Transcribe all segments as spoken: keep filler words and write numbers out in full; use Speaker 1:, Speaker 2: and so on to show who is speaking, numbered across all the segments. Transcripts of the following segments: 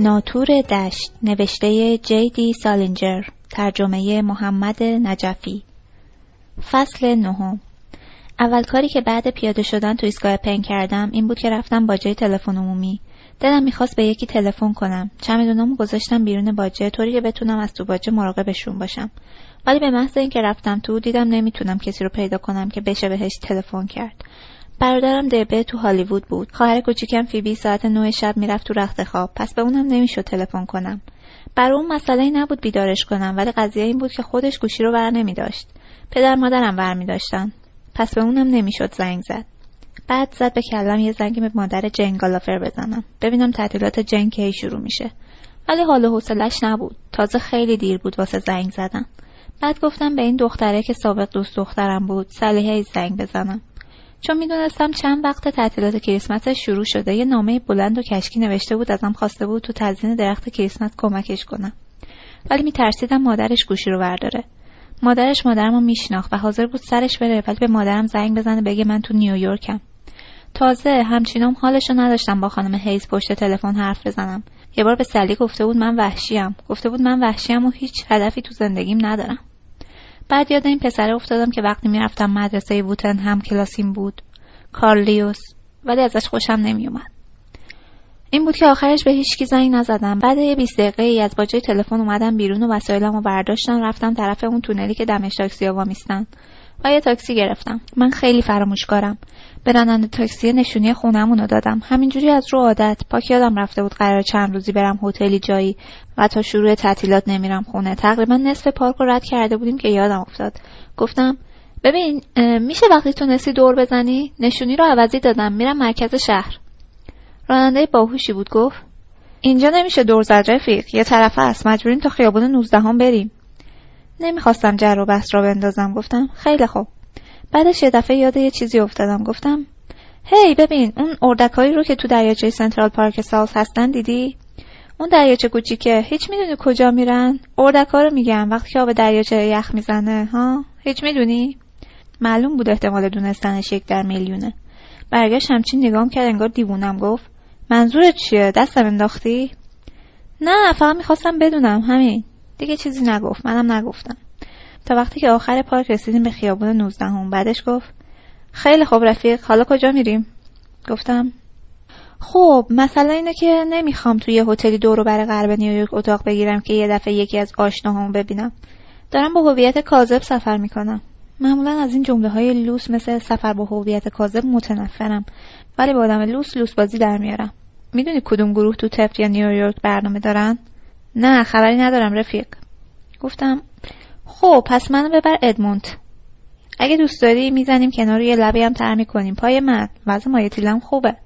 Speaker 1: ناطور دشت، نوشته جی دی سالینجر، ترجمه محمد نجفی. فصل نهم. اول کاری که بعد پیاده شدن تو ایستگاه پن کردم این بود که رفتم باجه تلفن عمومی. دلم میخواست به یکی تلفن کنم. چمدونامو گذاشتم بیرون باجه طوری که بتونم از تو باجه مراقبشون باشم. ولی به محض اینکه رفتم تو دیدم نمیتونم کسی رو پیدا کنم که بشه بهش تلفن کرد. برادرم دبه تو هالیوود بود. خواهر کوچیکم فیبی ساعت نه شب میرفت تو رخت خواب. پس به اونم نمیشد تلفن کنم. برای اون مسئله‌ای نبود بیدارش کنم، ولی قضیه این بود که خودش گوشی رو بر نمی‌داشت. پدر مادرم برمی‌داشتن. پس به اونم نمیشد زنگ زد. بعد زد به کلم یه زنگ به مادر جن گالافر بزنم. ببینم تعطیلات جن کی شروع میشه. ولی حال و حوصله‌اش نبود. تازه خیلی دیر بود واسه زنگ زدن. بعد گفتم به این دختره که سابق دوست دخترم بود، صالحه زنگ بزنم. چون میدونستم چند وقت تعطیلات کریسمس شروع شده، یه نامه بلند و کشکی نوشته بود ازم خواسته بود تو تزیین درخت کریسمس کمکش کنم. ولی میترسیدم مادرش گوشی رو برداره. مادرش مادرمو میشناخت و حاضر بود سرش بره، ولی به مادرم زنگ بزنه بگه من تو نیویورکم. تازه همچینام حالشو نداشتم با خانم هیز پشت تلفن حرف بزنم. یه بار به سلی گفته بود من وحشیم. گفته بود من وحشیم و هیچ هدفی تو زندگیم ندارم. بعد یاد این پسره افتادم که وقتی میرفتم مدرسه ووتن هم کلاسیم بود، کارلیوس، ولی ازش خوشم نمیومد. این بود که آخرش به هیچ کی زنگ نزدم. بعد یه بیست دقیقه ای از باجه تلفن اومدم بیرون و وسایلمو برداشتم رفتم طرف اون تونلی که دمش تاکسی‌ها وامیستن و یه تاکسی گرفتم. من خیلی فراموشکارم. به راننده تاکسی نشونی خونمونو دادم. همینجوری از رو عادت. پاک یادم رفته بود قرار چند روزی برم هتلی جایی و تا شروع تعطیلات نمیرم خونه. تقریبا نصف پارک رو رد کرده بودیم که یادم افتاد. گفتم ببین میشه وقتی تونستی دور بزنی؟ نشونی رو عوضی دادم، میرم مرکز شهر. راننده باهوشی بود. گفت اینجا نمیشه دور زد رفیق، یه طرفه است، مجبوریم تا خیابون نوزدهم بریم. نمیخواستم جر و بحث را بندازم. گفتم خیلی خوب. بعدش یه دفعه یاد یه چیزی افتادم. گفتم هی ببین اون اردکایی رو که تو دریاچه سنترال پارک ساوث هستن دیدی؟ اون دریاچه کوچیکه، هیچ میدونی کجا میرن؟ اردکا رو میگم، وقتی که آب دریاچه یخ میزنه ها، هیچ میدونی؟ معلوم بود احتمال دونستنش یک در میلیونه. برگشت همچین نگام کرد انگار دیوونم. گفت منظورت چیه؟ دستم انداختی؟ نه فقط میخواستم بدونم، همین. دیگه چیزی نگفت، منم نگفتم. تا وقتی که آخر پارک رسیدیم به خیابون نوزدهم. بعدش گفت خیلی خوب رفیق، حالا کجا میریم؟ گفتم خب مثلا اینه که نمیخوام توی یه هتلی دور و بر غرب نیویورک اتاق بگیرم که یه دفعه یکی از آشناهامو ببینم. دارم با هویت کاذب سفر میکنم. معمولا از این جمله های لوس مثل سفر با هویت کاذب متنفرم، ولی با آدم لوس لوس بازی در میارم. میدونی کدوم گروه تو تفت یا نیویورک برنامه دارن؟ نه خبری ندارم رفیق. گفتم خب پس منو ببر ادمونت. اگه دوست داری میزنیم کنار یه لبی هم تر میکنیم. پای من وضع مایتیلم خوبه.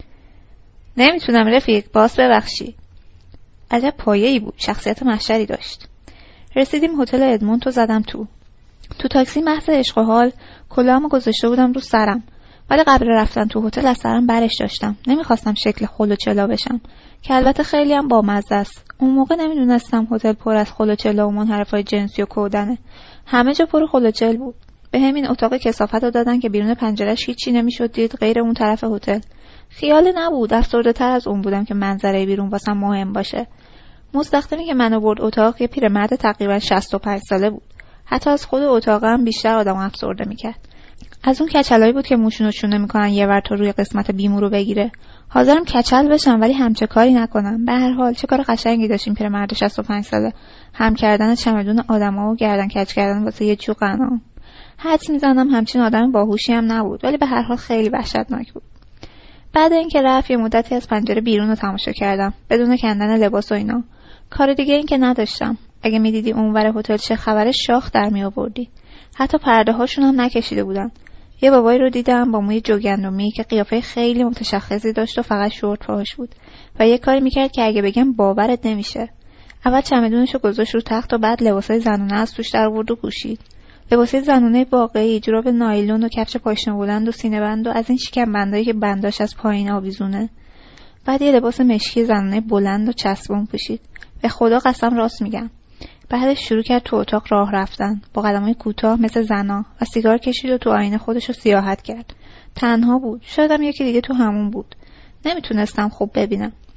Speaker 1: نمیتونم رفیق، باز ببخشی. عجب پایه‌ای بود، شخصیت محشری داشت. رسیدیم هتل ادمونت و زدم تو. تو تاکسی محض عشق و حال کلاهمو گذاشته بودم رو سرم، ولی قبل رفتن تو هتل از سرم برش داشتم. نمیخواستم شکل خل و چلا بشم که البته خیلی هم بامزه است. اون موقع نمیدونستم هتل پر از خل و چلا و منحرفای جنسی و کودنه. همه جا پر خل و چل بود. به همین اتاق کثافت رو دادن که بیرون پنجره‌اش هیچی نمیشد دید غیر اون طرف هتل. خیال نبود، افسرده تر از اون بودم که منظره بیرون واسم مهم باشه. مستخدمی که منو برد اتاق یه پیرمرد تقریبا شصت و پنج ساله بود. حتی از خود اتاقم بیشتر آدمو افسرده میکرد. از اون کچلایی بود که موشونو شونه میکنن یه ور تا روی قسمت بیمو رو بگیره. حاضرم کچل بشم ولی همچه کاری نکنم. به هر حال چه کار قشنگی داشتیم پیرمرد شصت و پنج ساله، هم کردن چمدون آدما و گردن کج کردن واسه یه چوب غنا. حدس میزنم همچین آدم باهوشی هم نبود، ولی به هر حال خیلی وحشتناک بود. بعد اینکه رفت یه مدتی از پنجره بیرون رو تماشا کردم بدون کندن لباس و اینا. کار دیگه این که نداشتم. اگه میدیدی اونور هتل چه خبره، شاخ در می آوردی. حتی پرده هاشون هم نکشیده بودن. یه بابایی رو دیدم با موی جوگندمی که قیافه خیلی متشخصی داشت و فقط شورت پاهاش بود و یه کاری میکرد که اگه بگم باورت نمیشه. اول چمدونشو گذاشت رو تخت و بعد لباسای زنونه از توش در آورد و پوشید. لباسای زنونه واقعی، جوراب نایلون و کفش پاشنه بلند و سینه بند و از این شکم بندایی که بنداش از پایین آویزونه. بعد یه لباس مشکی زنونه بلند و چسبون پوشید. به خدا قسم راست میگم. بعدش شروع کرد تو اتاق راه رفتن با قدمای کوتاه مثل زنا و سیگار کشید و تو آینه خودش رو سیاحت کرد. تنها بود. شاید هم یکی دیگه تو همون بود. نمیتونستم خوب ببینم.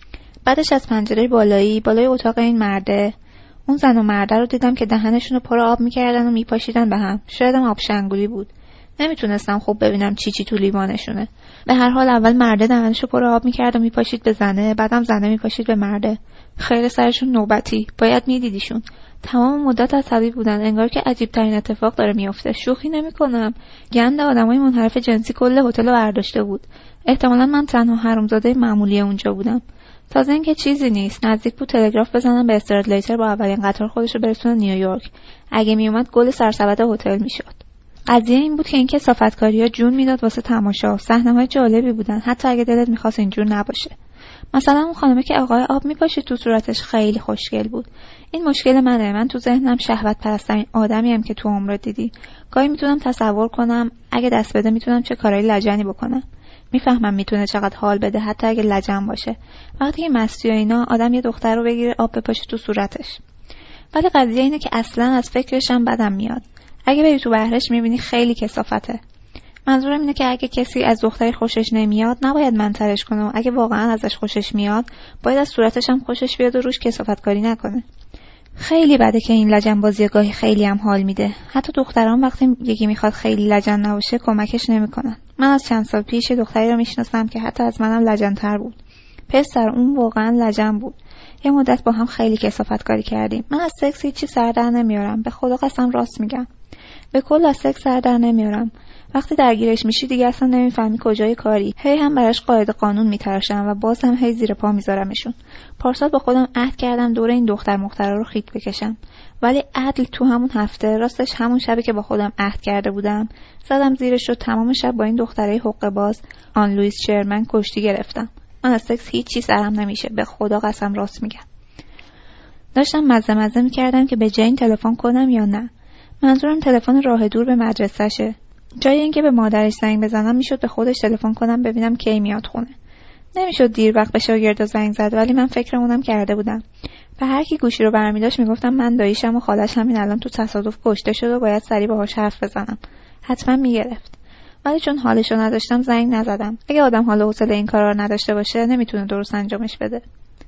Speaker 1: بعدش از پنجره بالایی بالای اتاق این مرده اون زن و مرده رو دیدم که دهنشون رو پر آب میکردن و میپاشیدن به هم. شایدم آب شنگولی بود. نمیتونستم خوب ببینم چی چی تو لیوانشونه. به هر حال اول مرده دهنشو پر آب میکرد و میپاشید به زنه، بعدم زنه میپاشید به مرده. خیلی سرشون نوبتی، باید میدیدیشون. تمام مدت عصبی بودن، انگار که عجیب ترین اتفاق داره میفته. شوخی نمیکنم. گند آدمای منحرف جنسی کل هتل رو برداشته بود. احتمالاً من تنها حرومزاده معمولی اونجا بودم. تازه اینکه چیزی نیست، نزدیک بود تلگراف بزنم به استرادلیتر با اولین قطار خودش رو برسونه نیویورک. اگه میومد گل سرسبد هتل میشد. قضیه این بود که این کثافتکاری‌ها جون میداد واسه تماشا. صحنه‌های جالبی بودن، حتی اگه دلت می‌خواست اینجور نباشه. مثلا اون خانمه که آقای آب میپاشه تو صورتش خیلی خوشگل بود. این مشکل منه، من تو ذهنم شهوت پرست‌ترین آدمیم که تو عمرت دیدی. گاهی میتونم تصور کنم اگه دست بده میتونم چه کارایی لجنی بکنم. میفهمم میتونه چقدر حال بده حتی اگه لجن باشه. وقتی که مستی و اینا آدم یه دختر رو بگیره آب بپاشه تو صورتش. ولی قضیه اینه که اصلا از فکرشم بدم میاد. اگه بری تو بهرش میبینی خیلی کثافته. منظورم اینه که اگه کسی از دختری خوشش نمیاد نباید منترش کنه و اگه واقعا ازش خوشش میاد باید از صورتش هم خوشش بیاد و روش کثافتکاری نکنه. خیلی بده که این لجن بازی گاهی خیلی هم حال میده. حتی دختران وقتی یکی میخواد خیلی لجن نباشه کمکش نمیکنن. من از چند سال پیش دختری رو میشناسم که حتی از منم لجن‌تر بود. پسر اون واقعا لجن بود. یه مدت با هم خیلی کثافتکاری کردیم. من از سکس هیچی سر در نمیارم. به خدا قسم راست میگم. به کل از سکس سر در نمیارم. وقتی درگیرش میشی دیگه اصلا نمیفهمی کجای کاری. هی هم براش قاعده قانون میتراشم و باز هم هی زیر پا میذارمشون. پارسال با خودم عهد کردم دور این دختر مخترا رو خیط بکشم. ولی عدل تو همون هفته، راستش همون شبی که با خودم عهد کرده بودم، زدم زیرش رو تمام شب با این دختره حقه باز آن لوئیس شرمن کشتی گرفتم. من از سکس هیچی سرم نمیشه، به خدا قسم راست میگم. داشتم مزه مزه میکردم که به جین تلفن کنم یا نه. منظورم تلفن راه دور به مدرسه‌شه. جای اینکه به مادرش زنگ بزنم میشد به خودش تلفن کنم ببینم کی میاد خونه. نمیشد دیر وقت به شاگردا زنگ زد، ولی من فکرمونم کرده بودم. به هر کی گوشی رو برمی‌داشت میگفتم من داییشم و خالش همین الان تو تصادف کشته شد و باید سریع باهاش حرف بزنم. حتما میگرفت. ولی چون حالشو نداشتم زنگ نزدم. اگه آدم حال و حوصله این کارا رو نداشته باشه نمیتونه درست انجامش بده.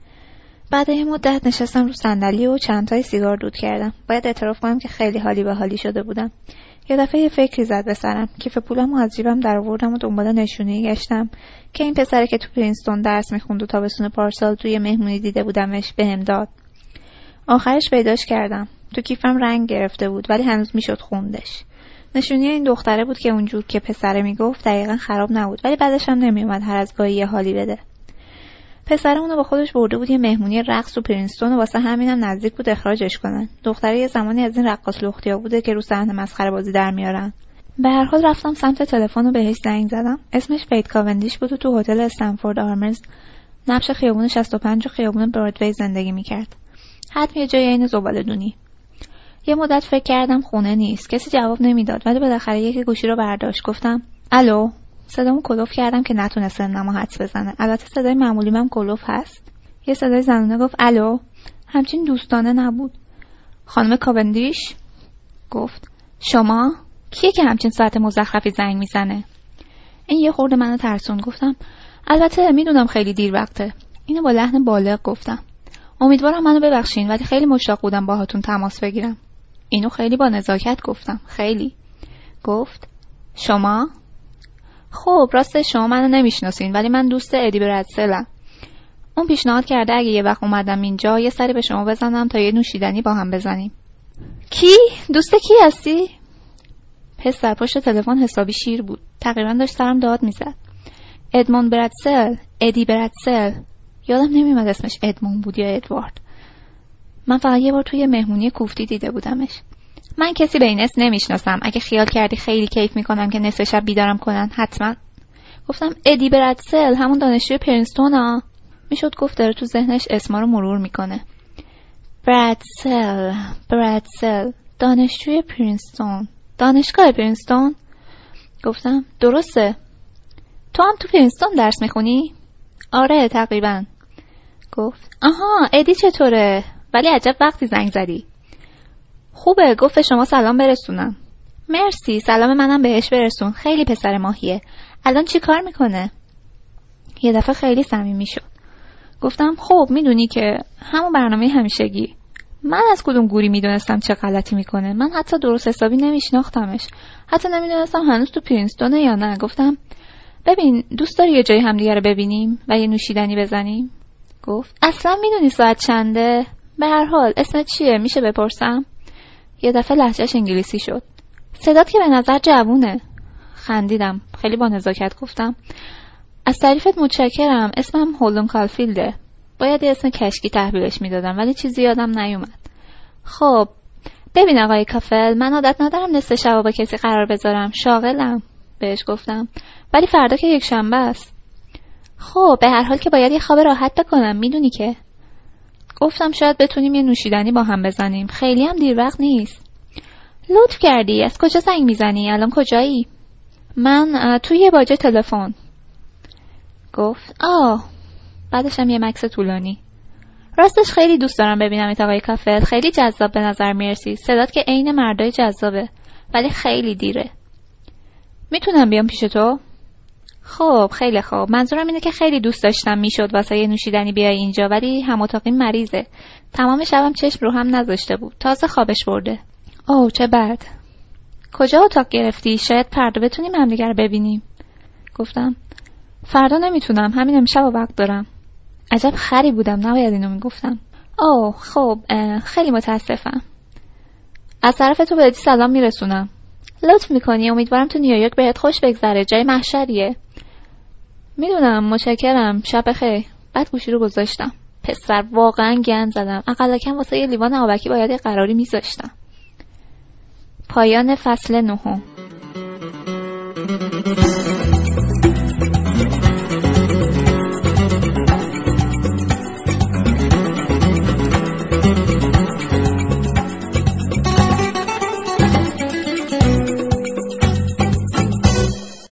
Speaker 1: بعد یه مدت نشستم رو صندلی و چند تای سیگار دود کردم. باید اعتراف کنم که خیلی حالی به حالی شده بودم. یه دفعه یه فکری زد به سرم. کیف پولمو از جیبم درآوردم و دنبال نشونی گشتم که این پسره که تو پرینستون درس میخوند و تابستون پارسال توی مهمونی دیده بودمش بهم داد. آخرش پیداش کردم. تو کیفم رنگ گرفته بود ولی هنوز میشد خوندش. نشونی این دختره بود که اونجور که پسره میگفت دقیقاً خراب نبود، ولی بعدش هم نمیومد هر از گاهی یه حالی بده. پسر اونو با خودش برده بود یه مهمونی رقص تو پرینستون و واسه همینم نزدیک بود اخراجش کنن. دختره یه زمانی از این رقاص لختیا بوده که رو صحنه مسخره بازی در میارن. به هر حال رفتم سمت تلفن و بهش زنگ زدم. اسمش فید کاوندیش بود و تو هتل استنفورد آرمرز نبش خیابون شصت و پنج و خیابون برادوی زندگی میکرد. حتما یه جای این زباله‌دونی. یه مدت فکر کردم خونه نیست. کسی جواب نمیداد ولی بالاخره یکی گوشی رو برداشت. گفتم الو. صدامو کلوف کردم که نتونست نمو حدس بزنه. البته صدای معمولی من کلوف هست. یه صدای زنونه گفت الو. همچین دوستانه نبود. خانم کاوندیش؟ گفت شما؟ کیه که همچین ساعت مزخرفی زنگ میزنه؟ این یه خورده منو ترسون. گفتم البته میدونم خیلی دیر وقته. اینو با لحن بالغ گفتم. امیدوارم منو ببخشین ولی خیلی مشتاق بودم باهاتون تماس بگیرم. اینو خیلی با نزاکت گفتم. خیلی. گفت شما؟ خب راست شما منو نمیشناسین ولی من دوست ادی برادسلم. اون پیشنهاد کرده اگه یه وقت اومدم اینجا یه سری به شما بزنم تا یه نوشیدنی با هم بزنیم. کی؟ دوست کی هستی؟ پسر پشت تلفن حسابی شیر بود. تقریبا داشت سرم داد میزد. ادموند برادسل، ادی برادسل. یادم نمیاد اسمش ادموند بود یا ادوارد. من فقط یه بار توی مهمونی کوفتی دیده بودمش. من کسی به این اسم نمیشناسم. اگه خیال کردی خیلی کیف میکنم که نصف شب بیدارم کنن حتما. گفتم ادی برادسل همون دانشجوی پرینستون ها. میشد گفت داره تو ذهنش اسما رو مرور میکنه. برادسل، برادسل، دانشجوی پرینستون، دانشگاه پرینستون. گفتم درسته. تو هم تو پرینستون درس میخونی؟ آره تقریبا. گفت آها ادی چطوره؟ ولی عجب وقتی زنگ زدی. خوبه. گفت شما سلام برسونم. مرسی. سلام منم بهش برسون. خیلی پسر ماهیه. الان چی کار میکنه؟ یه دفعه خیلی صمیمی شد. گفتم خب میدونی که همون برنامه همیشگی. من از کدوم گوری میدونستم چه غلطی میکنه؟ من حتی درست حسابی نمیشناختمش، حتی نمیدونستم هنوز تو پرینستونه یا نه. گفتم ببین دوست داری یه جای همدیگه رو ببینیم و یه نوشیدنی بزنیم؟ گفت اصلا میدونی ساعت چنده؟ به هر حال اسمت چیه میشه بپرسم؟ یه دفعه لهجهش انگلیسی شد. صدات که به نظر جوونه. خندیدم. خیلی با نزاکت گفتم از تعریفت متشکرم، اسمم هولدن کالفیلده. باید یه اسم کشکی تحویلش میدادم ولی چیزی یادم نیومد. خب ببین آقای کافل، من عادت ندارم نصف شب با کسی قرار بذارم، شاغلم بهش گفتم، ولی فردا که یک شنبه است. خب به هر حال که باید یه خواب راحت بکنم، میدونی که. گفتم شاید بتونیم یه نوشیدنی با هم بزنیم، خیلی هم دیر وقت نیست. لطف کردی. از کجا زنگ میزنی؟ الان کجایی؟ من توی یه باجه تلفن. گفت آه. بعدش هم یه مکس طولانی. راستش خیلی دوست دارم ببینم ات آقای کافل، خیلی جذاب به نظر میرسی، صدات که عین مردای جذابه، ولی خیلی دیره. میتونم بیام پیش تو؟ خب خیلی خوب. منظورم اینه که خیلی دوست داشتم میشد واسه یه نوشیدنی بیای اینجا، ولی هم اتاقی مریضه، تمام شبم چشم رو هم نذاشته بود، تازه خوابش برده. اوه چه بد. کجا اتاق گرفتی؟ شاید فردا بتونیم همدیگه رو ببینیم. گفتم فردا نمیتونم، همین امشب وقت دارم. عجب خری بودم، نباید اینو میگفتم. اوه خب خیلی متاسفم. از طرف تو بهت سلام میرسونم. لطف میکنی، امیدوارم تو نیویورک بهت خوش بگذره، جای محشریه. میدونم، متشکرم، شب بخیر. بعد گوشی رو گذاشتم. پسر واقعا گند زدم، اقل کم واسه یه لیوان آبکی باید یه قراری میذاشتم. پایان فصل نهم.